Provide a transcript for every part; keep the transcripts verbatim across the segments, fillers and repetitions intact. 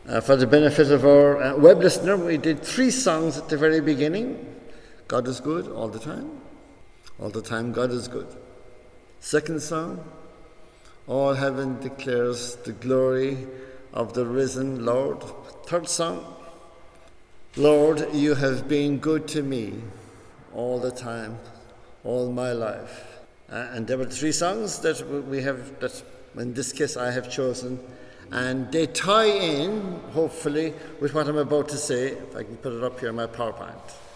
Uh, for the benefit of our uh, web listener, we did three songs at the very beginning. God is good all the time. All the time, God is good. Second song, all heaven declares the glory of the risen Lord. Third song, Lord, you have been good to me all the time, all my life. Uh, and there were three songs that we have, that in this case I have chosen. And they tie in, hopefully, with what I'm about to say. If I can put it up here in my PowerPoint.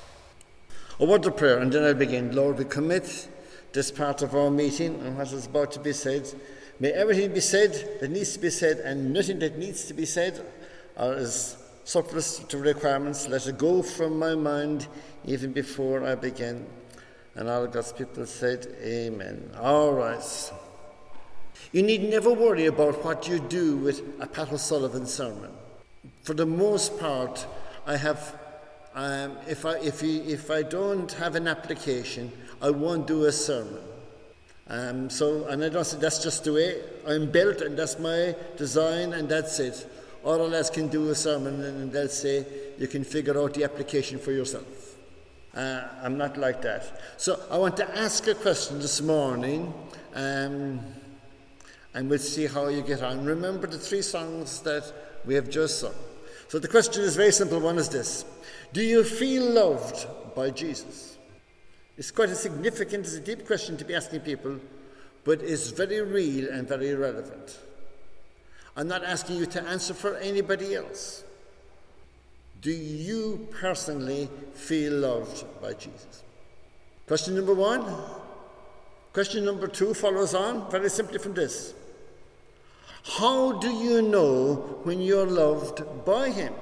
A word of prayer, and then I'll begin. Lord, we commit this part of our meeting and what is about to be said. May everything be said that needs to be said, and nothing that needs to be said or is surplus to requirements. Let it go from my mind even before I begin. And all God's people said, Amen. All right. You need never worry about what you do with a Pat O'Sullivan sermon. For the most part, I have, um, if I if you, if I don't have an application, I won't do a sermon. Um, so, and I don't say that's just the way I'm built, and that's my design, and that's it. All of us can do a sermon, and they'll say you can figure out the application for yourself. Uh, I'm not like that. So, I want to ask a question this morning. Um, And we'll see how you get on. Remember the three songs that we have just sung. So the question is very simple. One is this. Do you feel loved by Jesus? It's quite a significant, it's a deep question to be asking people, but it's very real and very relevant. I'm not asking you to answer for anybody else. Do you personally feel loved by Jesus? Question number one. Question number two follows on very simply from this. How do you know when you're loved by him?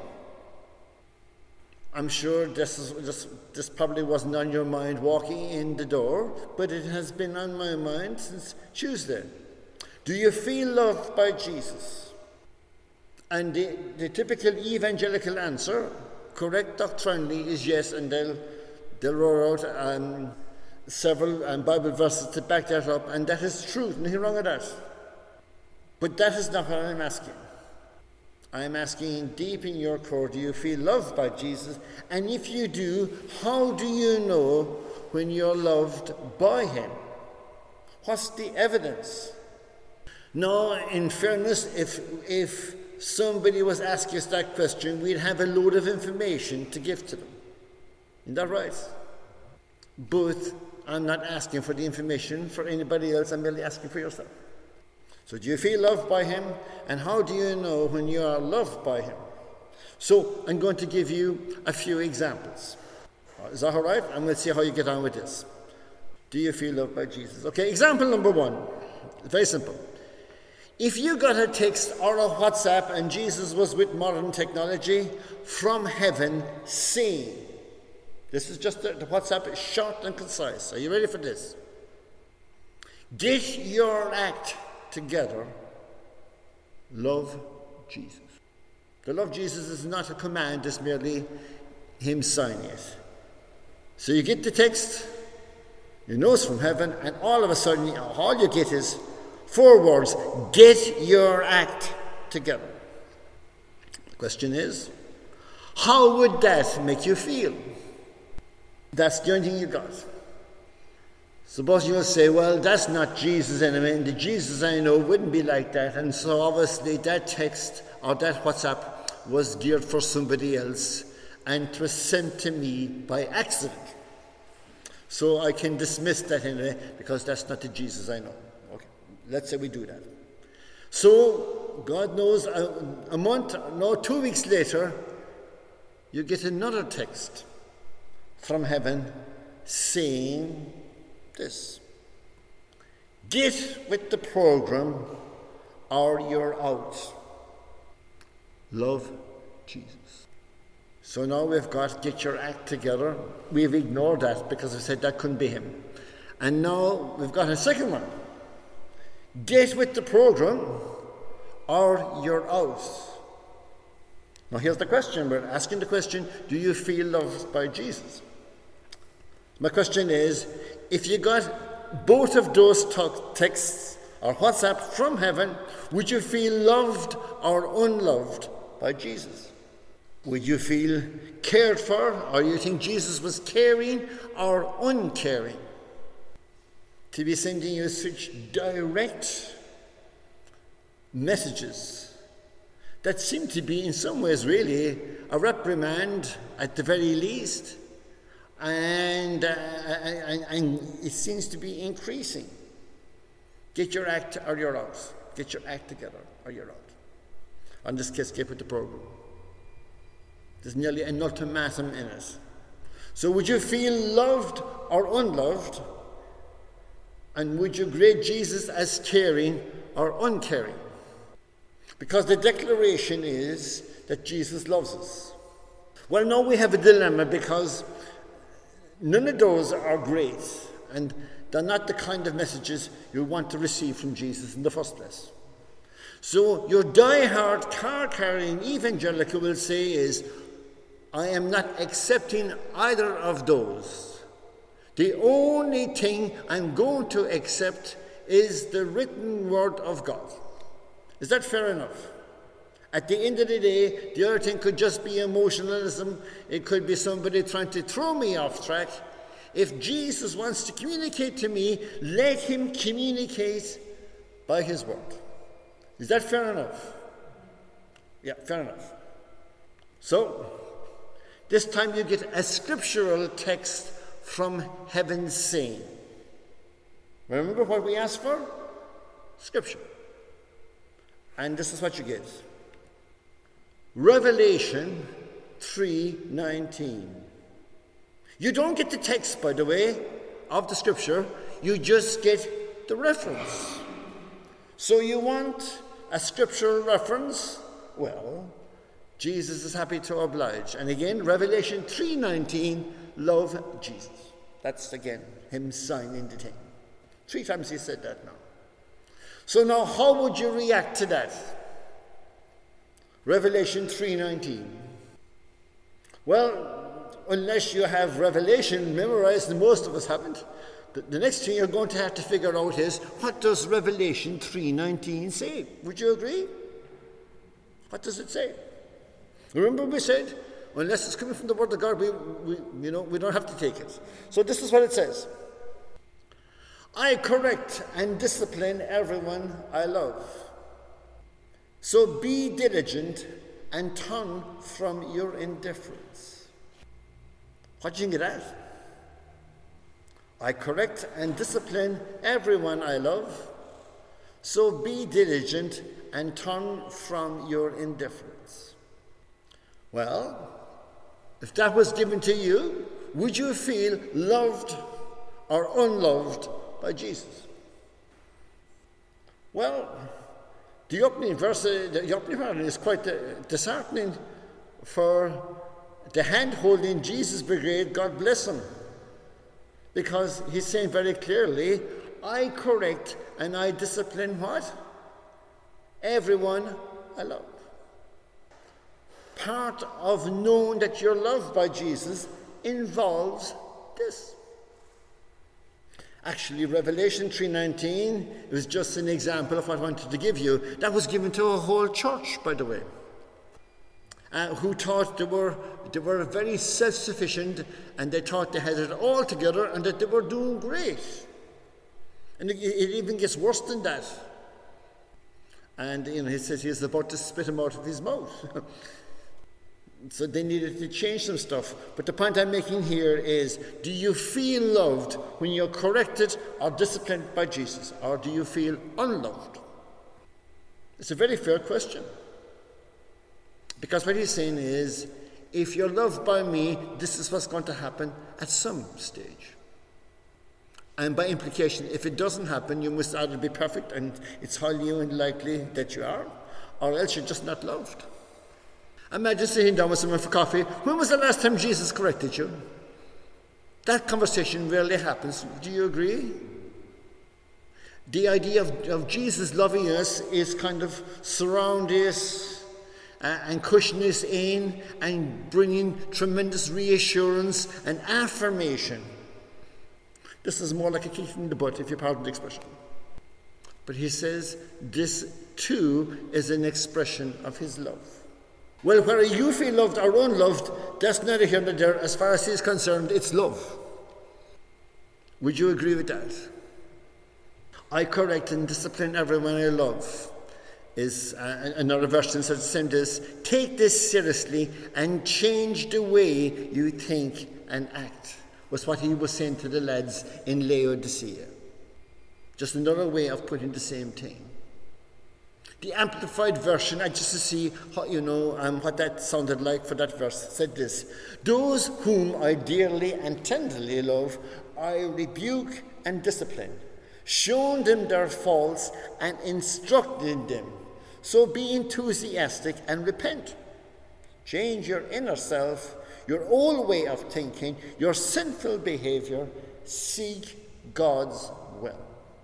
I'm sure this, is, this, this probably wasn't on your mind walking in the door, but it has been on my mind since Tuesday. Do you feel loved by Jesus? And the, the typical evangelical answer, correct doctrinally, is yes, and they'll, they'll roll out um, several um, Bible verses to back that up, and that is true, nothing wrong with that. But that is not what I'm asking. I'm asking deep in your core, do you feel loved by Jesus? And if you do, how do you know when you're loved by him? What's the evidence? Now, in fairness, if, if somebody was asking us that question, we'd have a load of information to give to them. Isn't that right? But I'm not asking for the information for anybody else, I'm merely asking for yourself. So do you feel loved by him? And how do you know when you are loved by him? So I'm going to give you a few examples. Is that all right? And we'll see how you get on with this. Do you feel loved by Jesus? Okay, example number one. Very simple. If you got a text or a WhatsApp and Jesus was with modern technology from heaven saying, this is just the, the WhatsApp is short and concise. Are you ready for this? Get your act together. Love Jesus. The love Jesus is not a command, it's merely him signing it. So you get the text, you know it's from heaven, and all of a sudden all you get is four words, get your act together. The question is, how would that make you feel? That's the only thing you got. Suppose you'll say, well, that's not Jesus anyway, and the Jesus I know wouldn't be like that, and so obviously that text or that WhatsApp was geared for somebody else, and it was sent to me by accident. So I can dismiss that anyway, because that's not the Jesus I know. Okay, let's say we do that. So, God knows, a, a month, no, two weeks later, you get another text from heaven saying this. Get with the program or you're out. Love Jesus. So now we've got get your act together. We've ignored that because we said that couldn't be him. And now we've got a second one. Get with the program or you're out. Now here's the question. We're asking the question, do you feel loved by Jesus? My question is, if you got both of those texts or WhatsApp from heaven, would you feel loved or unloved by Jesus? Would you feel cared for, or you think Jesus was caring or uncaring? To be sending you such direct messages that seem to be in some ways really a reprimand at the very least, and, uh, and, and it seems to be increasing. Get your act or you're out. Get your act together or you're out. On this case, get with the program. There's nearly an ultimatum in it. So would you feel loved or unloved? And would you grade Jesus as caring or uncaring? Because the declaration is that Jesus loves us. Well, now we have a dilemma, because none of those are great, and they're not the kind of messages you want to receive from Jesus in the first place. So your die-hard, car-carrying evangelical will say is, I am not accepting either of those. The only thing I'm going to accept is the written word of God. Is that fair enough? At the end of the day, the other thing could just be emotionalism. It could be somebody trying to throw me off track. If Jesus wants to communicate to me, let him communicate by his word. Is that fair enough? Yeah, fair enough. So, this time you get a scriptural text from heaven's saying. Remember what we asked for? Scripture. And this is what you get. Revelation three nineteen. You don't get the text, by the way, of the scripture. You just get the reference. So you want a scriptural reference? Well, Jesus is happy to oblige. And again, Revelation three nineteen, love Jesus. That's, again, him signing the thing. Three times he said that now. So now, how would you react to that? Revelation three nineteen. Well, unless you have Revelation memorized, and most of us haven't, the, the next thing you're going to have to figure out is, what does Revelation three nineteen say? Would you agree? What does it say? Remember we said, unless it's coming from the Word of God, we, we, you know, we don't have to take it. So this is what it says. I correct and discipline everyone I love. So be diligent and turn from your indifference. What do you think of that? I correct and discipline everyone I love. So be diligent and turn from your indifference. Well, if that was given to you, would you feel loved or unloved by Jesus? Well, the opening verse, the opening part is quite disheartening for the hand-holding Jesus brigade. God bless him, because he's saying very clearly, I correct and I discipline what? Everyone I love. Part of knowing that you're loved by Jesus involves this. Actually, Revelation three nineteen was just an example of what I wanted to give you. That was given to a whole church, by the way, uh, who thought they were, they were very self-sufficient, and they thought they had it all together and that they were doing great. And it, it even gets worse than that. And you know, he says he's about to spit him out of his mouth. So they needed to change some stuff. But the point I'm making here is, do you feel loved when you're corrected or disciplined by Jesus? Or do you feel unloved? It's a very fair question. Because what he's saying is, if you're loved by me, this is what's going to happen at some stage. And by implication, if it doesn't happen, you must either be perfect, and it's highly unlikely that you are, or else you're just not loved. Imagine sitting down with someone for coffee. When was the last time Jesus corrected you? That conversation rarely happens. Do you agree? The idea of, of Jesus loving us is kind of surround us uh, and cushion us in and bringing tremendous reassurance and affirmation. This is more like a kick in the butt, if you pardon the expression. But he says this too is an expression of his love. Well, whether you feel loved or unloved, that's neither here nor there. As far as he's concerned, it's love. Would you agree with that? I correct and discipline everyone I love. Is uh, another version says same this: take this seriously and change the way you think and act. Was what he was saying to the lads in Laodicea. Just another way of putting the same thing. The Amplified Version, I just to see how, you know um, what that sounded like for that verse, said this: those whom I dearly and tenderly love, I rebuke and discipline, showing them their faults and instructing them. So be enthusiastic and repent. Change your inner self, your old way of thinking, your sinful behavior. Seek God's will.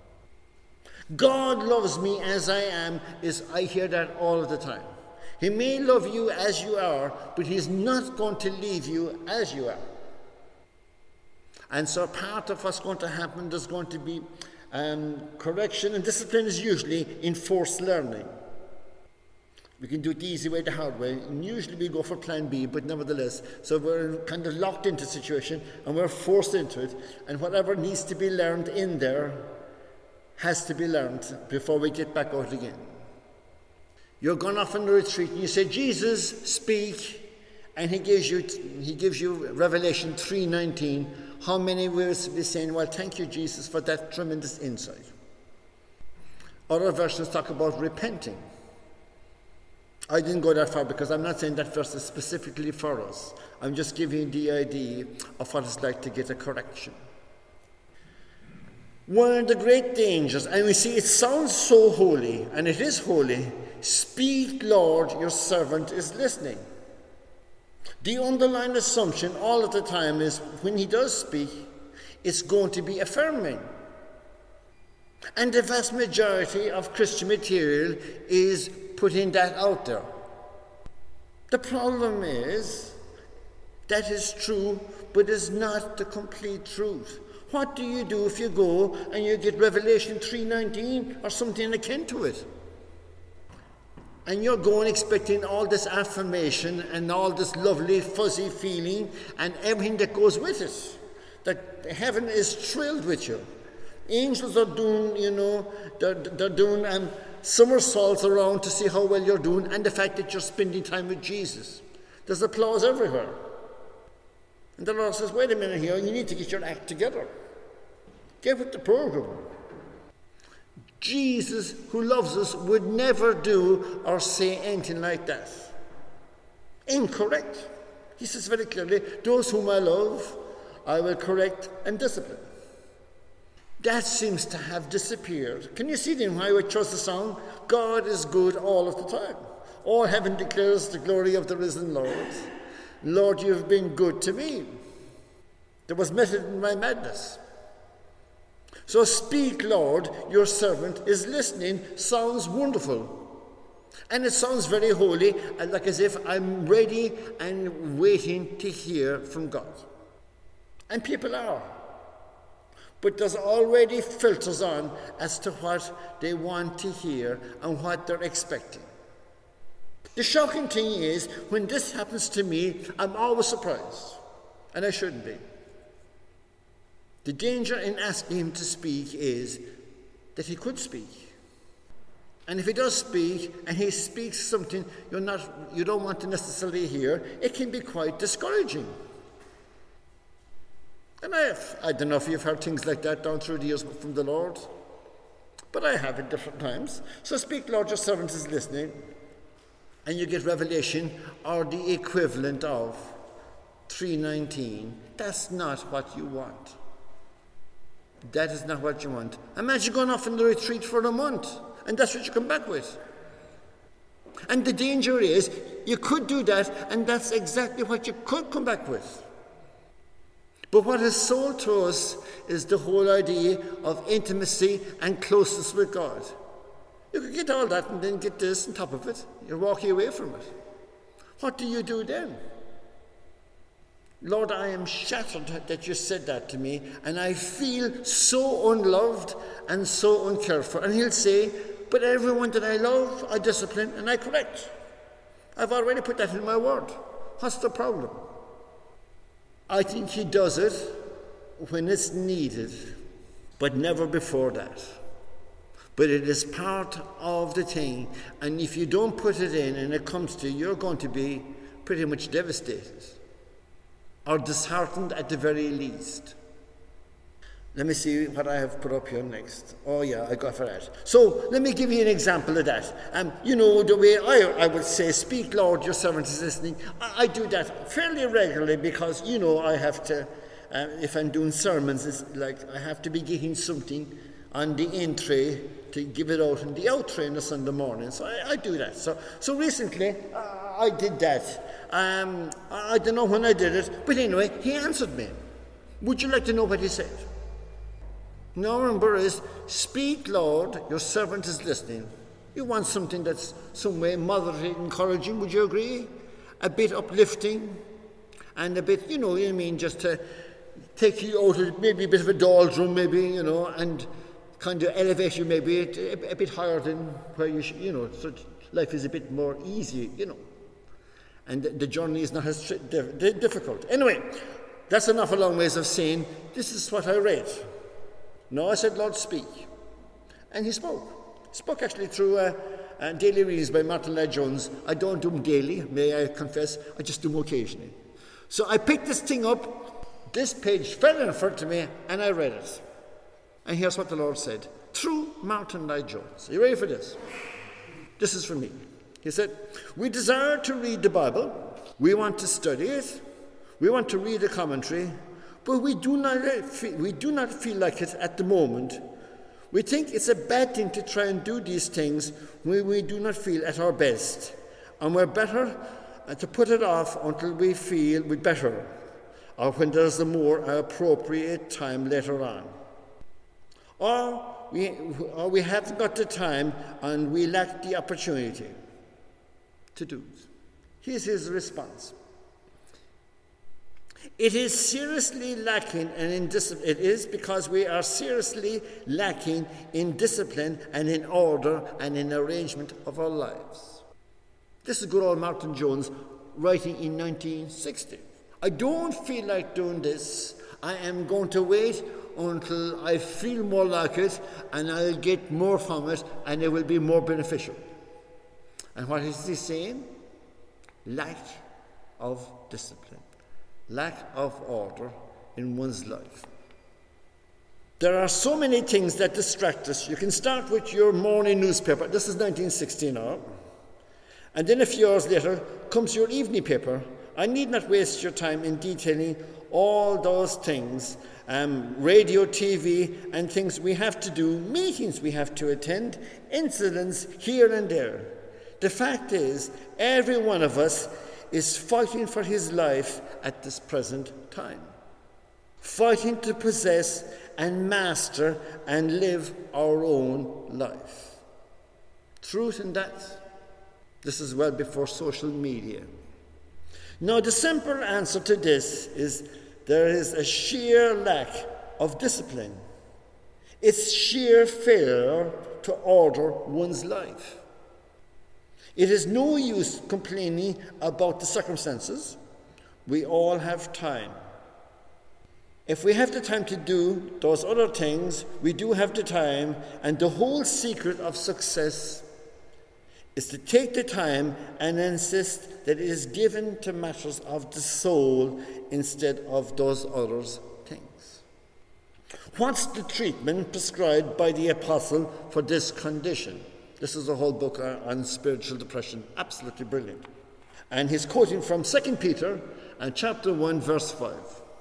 God loves me as I am, is I hear that all of the time. He may love you as you are, but he's not going to leave you as you are. And so part of what's going to happen, there's going to be um, correction, and discipline is usually enforced learning. We can do it the easy way, the hard way, and usually we go for plan B, but nevertheless, so we're kind of locked into the situation and we're forced into it, and whatever needs to be learned in there has to be learned before we get back out again. You're gone off on the retreat and you say, Jesus, speak, and he gives you he gives you Revelation three nineteen. How many will be saying, well, thank you, Jesus, for that tremendous insight? Other versions talk about repenting. I didn't go that far because I'm not saying that verse is specifically for us. I'm just giving the idea of what it's like to get a correction. One of the great dangers, and we see it sounds so holy, and it is holy: speak, Lord, your servant is listening. The underlying assumption all of the time is when he does speak, it's going to be affirming. And the vast majority of Christian material is putting that out there. The problem is, that is true, but it's not the complete truth. What do you do if you go and you get Revelation three nineteen or something akin to it? And you're going expecting all this affirmation and all this lovely fuzzy feeling and everything that goes with it. That heaven is thrilled with you. Angels are doing, you know, they're, they're doing um, somersaults around to see how well you're doing, and the fact that you're spending time with Jesus. There's applause everywhere. And the Lord says, wait a minute here, you need to get your act together. Get with the program. Jesus, who loves us, would never do or say anything like that. Incorrect. He says very clearly, those whom I love, I will correct and discipline. That seems to have disappeared. Can you see then why we chose the song? God is good all of the time. All heaven declares the glory of the risen Lord. Lord, you have been good to me. There was method in my madness. So speak, Lord, your servant is listening. Sounds wonderful. And it sounds very holy, like as if I'm ready and waiting to hear from God. And people are. But there's already filters on as to what they want to hear and what they're expecting. The shocking thing is, when this happens to me, I'm always surprised. And I shouldn't be. The danger in asking him to speak is that he could speak. And if he does speak, and he speaks something you're not, you don't want to necessarily hear, it can be quite discouraging. And I, have, I don't know if you've heard things like that down through the years from the Lord, but I have at different times. So speak, Lord, your servant is listening, and you get Revelation or the equivalent of three nineteen. That's not what you want. That is not what you want. Imagine going off on the retreat for a month, and that's what you come back with. And the danger is, you could do that, and that's exactly what you could come back with. But what is sold to us is the whole idea of intimacy and closeness with God. You could get all that and then get this on top of it. You're walking away from it. What do you do then? Lord, I am shattered that you said that to me, and I feel so unloved and so uncared for. And he'll say, but everyone that I love, I discipline and I correct. I've already put that in my word. What's the problem? I think he does it when it's needed, but never before that. But it is part of the thing, and if you don't put it in and it comes to you, you're going to be pretty much devastated or disheartened at the very least. Let me see what I have put up here next. Oh yeah, I got for that. So let me give you an example of that. Um, you know, the way I, I would say, speak Lord, your servant is listening. I, I do that fairly regularly because, you know, I have to, uh, if I'm doing sermons, it's like I have to be getting something on the entry to give it out in the outtray on a Sunday morning. So I, I do that. So so recently, uh, I did that. Um, I, I don't know when I did it, but anyway, he answered me. Would you like to know what he said? Now remember is, speak Lord, your servant is listening. You want something that's some way moderately encouraging, would you agree? A bit uplifting, and a bit, you know, I mean, just to take you out of maybe a bit of a doldrum, maybe, you know, and kind of elevate you maybe a, a bit higher than where you should, you know, so life is a bit more easy, you know. And the, the journey is not as difficult. Anyway, that's enough a long ways of saying, this is what I read. No, I said, Lord, speak. And he spoke. Spoke actually through uh, uh, daily readings by Martin Lloyd-Jones. I don't do them daily, may I confess. I just do them occasionally. So I picked this thing up. This page fell in front of me, and I read it. And here's what the Lord said. Through Martin Lloyd-Jones. Are you ready for this? This is for me. He said, we desire to read the Bible. We want to study it. We want to read the commentary. But we do not feel, we do not feel like it at the moment. We think it's a bad thing to try and do these things when we do not feel at our best. And we're better to put it off until we feel we're better, or when there's a more appropriate time later on. Or we, or we haven't got the time and we lack the opportunity to do it. Here's his response. It is seriously lacking and in discipline. It is because we are seriously lacking in discipline and in order and in arrangement of our lives. This is good old Martin Jones writing in nineteen sixty. I don't feel like doing this. I am going to wait until I feel more like it and I'll get more from it and it will be more beneficial. And what is he saying? Lack of discipline. Lack of order in one's life. There are so many things that distract us. You can start with your morning newspaper. This is nineteen sixty now. And then a few hours later comes your evening paper. I need not waste your time in detailing all those things, um, radio, T V, and things we have to do, meetings we have to attend, incidents here and there. The fact is, every one of us is fighting for his life at this present time. Fighting to possess and master and live our own life. Truth in that, this is well before social media. Now, the simple answer to this is there is a sheer lack of discipline. It's sheer failure to order one's life. It is no use complaining about the circumstances. We all have time. If we have the time to do those other things, we do have the time, and the whole secret of success is to take the time and insist that it is given to matters of the soul instead of those other things. What's the treatment prescribed by the apostle for this condition? This is a whole book on spiritual depression, absolutely brilliant. And he's quoting from Second Peter and chapter one, verse five.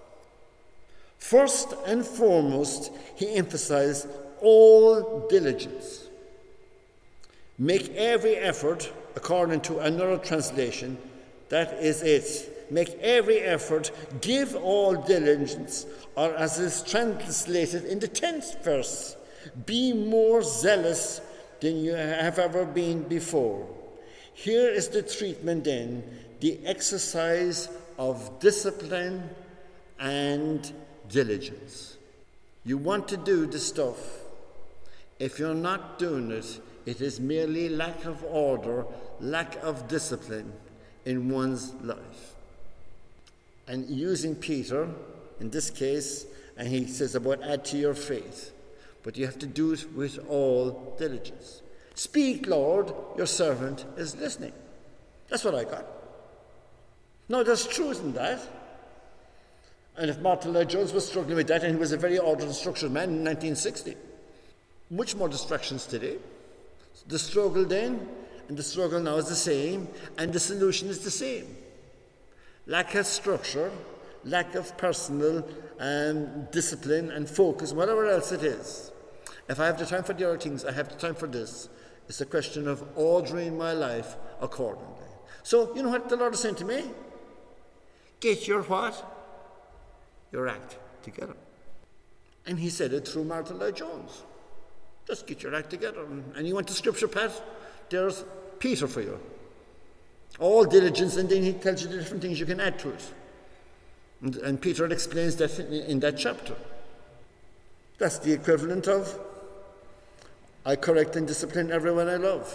First and foremost, he emphasized all diligence. Make every effort, according to another translation, that is it. Make every effort, give all diligence, or as is translated in the tenth verse, be more zealous than you have ever been before. Here is the treatment then, the exercise of discipline and diligence. You want to do the stuff. If you're not doing it, it is merely lack of order, lack of discipline, in one's life. And using Peter, in this case, and he says about add to your faith, but you have to do it with all diligence. Speak, Lord, your servant is listening. That's what I got. No, there's truth in that. And if Martin Lloyd-Jones was struggling with that, and he was a very ordered and structured man in nineteen sixty, much more distractions today. The struggle then and the struggle now is the same, and the solution is the same. Lack of structure, lack of personal um, discipline and focus, whatever else it is. If I have the time for the other things, I have the time for this. It's a question of ordering my life accordingly. So, you know what the Lord is saying to me? Get your what? Your act together. And he said it through Martin Lloyd-Jones. Just get your act together. And you want the scripture, Pat? There's Peter for you. All diligence, and then he tells you the different things you can add to it. And, and Peter explains that in, in that chapter. That's the equivalent of, I correct and discipline everyone I love.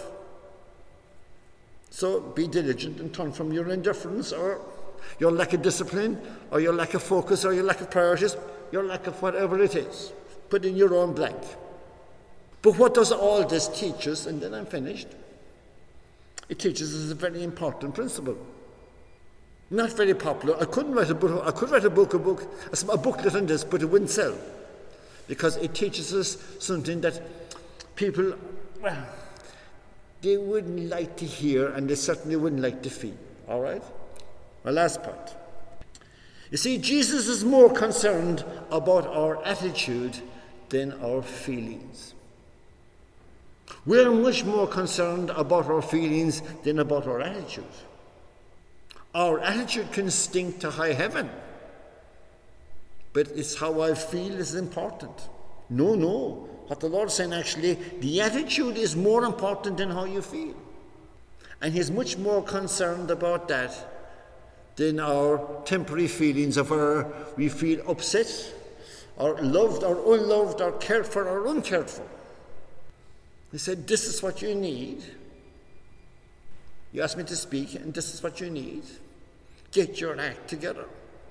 So be diligent and turn from your indifference or your lack of discipline or your lack of focus or your lack of priorities, your lack of whatever it is. Put in your own blank. But what does all this teach us? And then I'm finished. It teaches us a very important principle. Not very popular. I couldn't write a book. I could write a book, a book, a booklet on this, but it wouldn't sell, because it teaches us something that people, well, they wouldn't like to hear, and they certainly wouldn't like to feel. All right. My last part. You see, Jesus is more concerned about our attitude than our feelings. We're much more concerned about our feelings than about our attitude. Our attitude can stink to high heaven, but it's how I feel is important. No, no. What the Lord is saying, actually, the attitude is more important than how you feel. And He's much more concerned about that than our temporary feelings of whether we feel upset, or loved, or unloved, or cared for, or uncared for. He said, this is what you need. You asked me to speak, and this is what you need. Get your act together.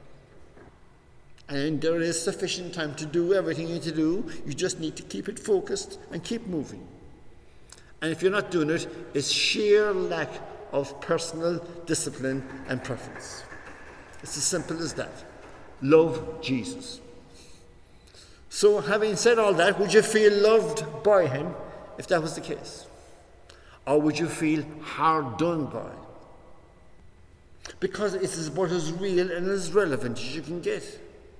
And there is sufficient time to do everything you need to do. You just need to keep it focused and keep moving. And if you're not doing it, it's sheer lack of personal discipline and preference. It's as simple as that. Love Jesus. So having said all that, would you feel loved by Him if that was the case? Or would you feel hard done by? Because it is about as real and as relevant as you can get.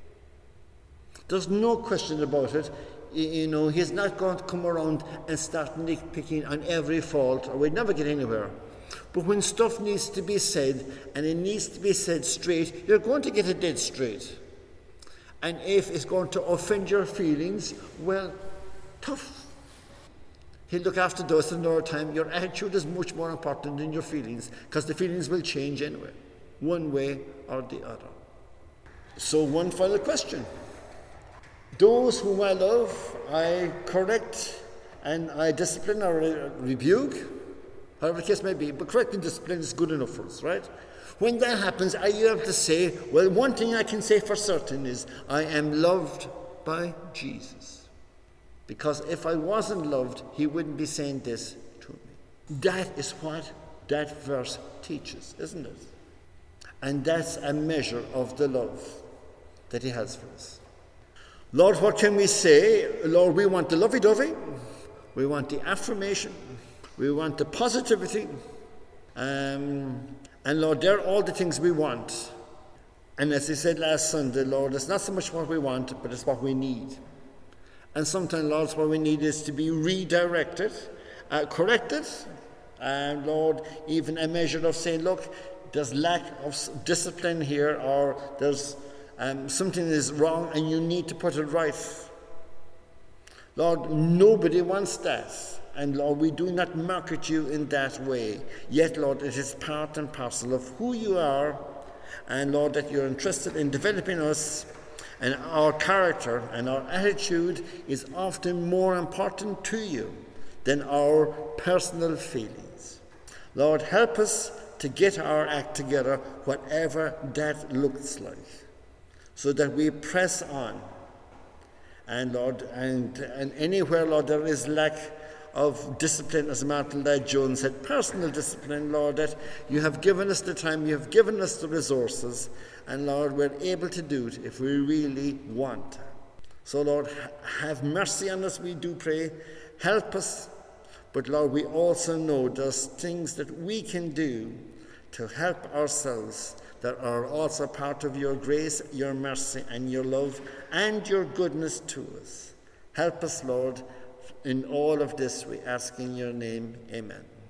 There's no question about it. You know, He's not going to come around and start nitpicking on every fault, or we'd never get anywhere. But when stuff needs to be said, and it needs to be said straight, you're going to get it dead straight. And if it's going to offend your feelings, well, tough. He'll look after those another time. Your attitude is much more important than your feelings, because the feelings will change anyway, one way or the other. So one final question. Those whom I love, I correct and I discipline or rebuke, however the case may be, but correct and discipline is good enough for us, right? When that happens, are you able to say, well, one thing I can say for certain is I am loved by Jesus. Because if I wasn't loved, He wouldn't be saying this to me. That is what that verse teaches, isn't it? And that's a measure of the love that He has for us. Lord, what can we say? Lord, we want the lovey-dovey. We want the affirmation. We want the positivity. Um, and Lord, they're all the things we want. And as I said last Sunday, Lord, it's not so much what we want, but it's what we need. And sometimes, Lord, what we need is to be redirected, uh, corrected. And Lord, even a measure of saying, look, there's lack of discipline here, or there's Um, something is wrong and you need to put it right. Lord, nobody wants that. And Lord, we do not market you in that way. Yet, Lord, it is part and parcel of who you are. And Lord, that you're interested in developing us, and our character and our attitude is often more important to you than our personal feelings. Lord, help us to get our act together, whatever that looks like, so that we press on. And Lord, and, and anywhere, Lord, there is lack of discipline, as Martin Lloyd-Jones said, personal discipline, Lord, that you have given us the time, you have given us the resources, and Lord, we're able to do it if we really want. So Lord, have mercy on us, we do pray. Help us. But Lord, we also know there's things that we can do to help ourselves that are also part of your grace, your mercy, and your love, and your goodness to us. Help us, Lord, in all of this, we ask in your name. Amen.